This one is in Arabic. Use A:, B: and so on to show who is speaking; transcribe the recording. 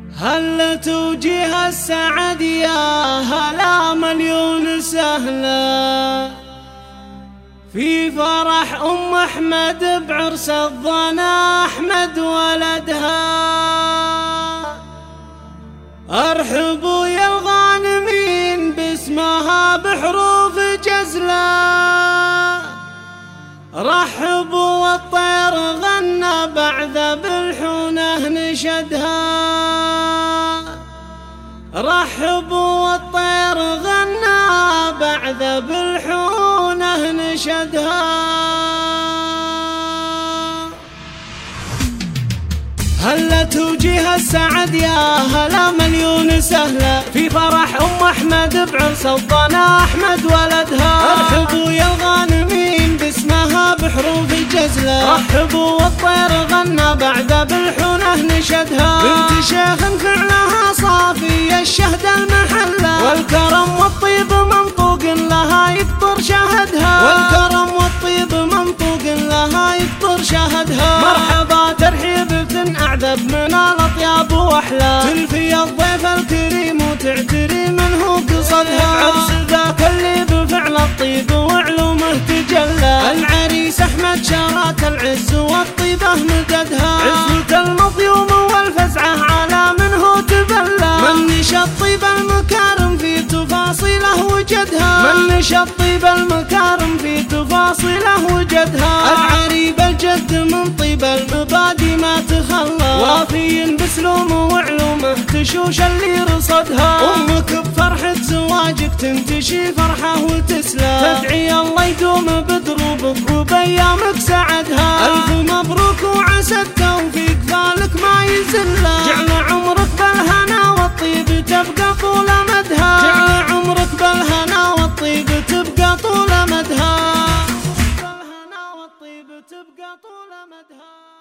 A: هل توجيه السعد يا هلا مليون سهلة في فرح أم أحمد بعرس الظنا أحمد ولدها. ارحبوا يا الغانمين باسمها بحروف جزلة، رحبوا والطير غنى بعد بالحونه نشدها، رحبوا والطير غنى بعد بالحونه نشدها. هلا توجيه السعد يا هلا مليون سهلة في فرح أم أحمد بعرس الظنا أحمد ولدها. ارحبوا يا الغانمين باسمها بحروف الجزلة، رحبوا والطير غنى بعد بالحونه نشدها. بنت شيخ فعلها صافي الشهد المحلة، والكرم والطيب منطوق لها يكبر شهدها، والكرم والطيب منطوق لها يكبر شهدها. مرحبا ترحيب أعذب من الأطياب وأحلى، تلفي الضيف الكريم وتعتري منه قصدها. عرس ذاك اللي بفعل الطيب وعلومه تجلى، العريس أحمد شارات العز والطيبة مددها. عزوة المضيوم والفزعة على منه تبلى، من نشى الطيب المكارم في تفاصيله وجدها، من نشى الطيب المكارم في تفاصيله وجدها. العريب الجد من طيب المبادئ ما تخلى، وافي بسلومه وعلومه تشوش اللي رصدها. امك بفرحة زواجك تنتشي فرحه وتسلى، تدعي الله يدوم بدروبك وبايامك سعدها. الف مبروك وعسى التوفيق فالك ما يزلى، جعل عمرك بالهنا والطيب تبقى طول مدها، جعل عمرك بالهنا والطيب تبقى طول مدها، بالهنا والطيب تبقى طول مدها.